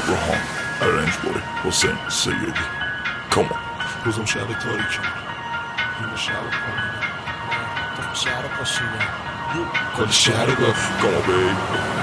Abraham arrange by Hussein Sayyidi. Come on. روزم شب تاریکم این شب کنم تو شهر پاشیدم کل شهر رو Come on baby.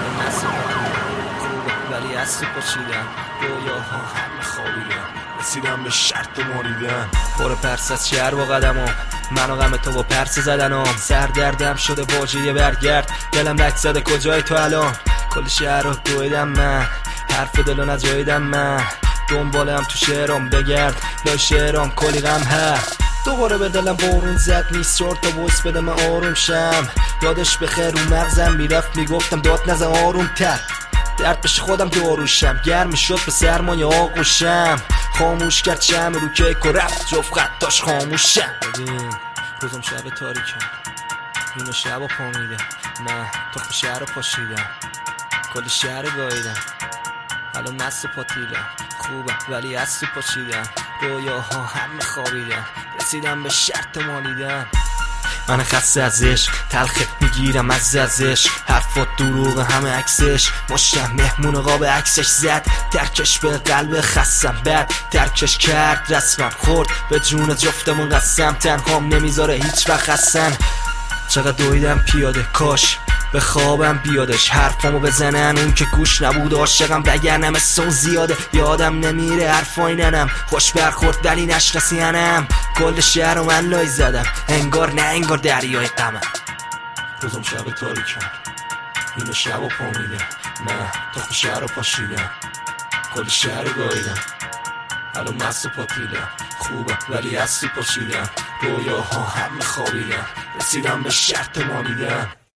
خوبه ولی از تو پاشیدم رویاها همه خوابیدم رسیدم به شرط ماریدن پر پرس از شهر با قدمم من و غم تو با پرس زدنم سر دردم شده واژه برگرد دلم لک زده کجای تو الان کل شهر رو دویدم من حرف دلو نجاییدم من دنبالم تو شعرام بگرد لای شعرام کلی غم هست دوباره به دلم بارون زد نیست چهار تا بوس بده من آروم شم یادش بخیر رو مغزم میرفت میگفتم داد نزن آروم تر درد بشه خودم داروشم گرم شد به سرمایه آغوشم خاموش کرد شم رو کیک و رفت جفت خطاش خاموشم ببین روزم شب تاریکم اینو شب و پامیدم من تخم شهر رو پاشیدم کل شهر رو گاییدم الان مست و پاتیلم خوبه ولی از تو پاشیدم رویاها همه خوابیدم رسیدم به شرط مالیدن من خسته از عشق تلخه میگیرم از عشق حرفات دروغ همه عکسش مشتم مهمون قاب عکسش زد ترکش به قلب خستم بعد ترکش کرد رسمم خورد به جون جفتمون قسم تنهام نمیذاره هیچ وقت خستن چقدر دویدم پیاده کاش به خوابم بیادش حرفامو بزنن اون که گوش نبود عاشقم وگرنه مثل اون زیاده یادم نمیره حرفای ننم خوش برخورد ولی نشناسی هنم کل شهر رو من لای زدم انگار نه انگار دریای غمم روزم شب تاریکم اینو شب و پامیدم من تخم شهر رو پاشیدم کل شهر رو گاییدم الان مست و پاتیلم خوبه ولی از تو پاشیدم رویاها همه خوابیدم رسیدم به شرط مالیدن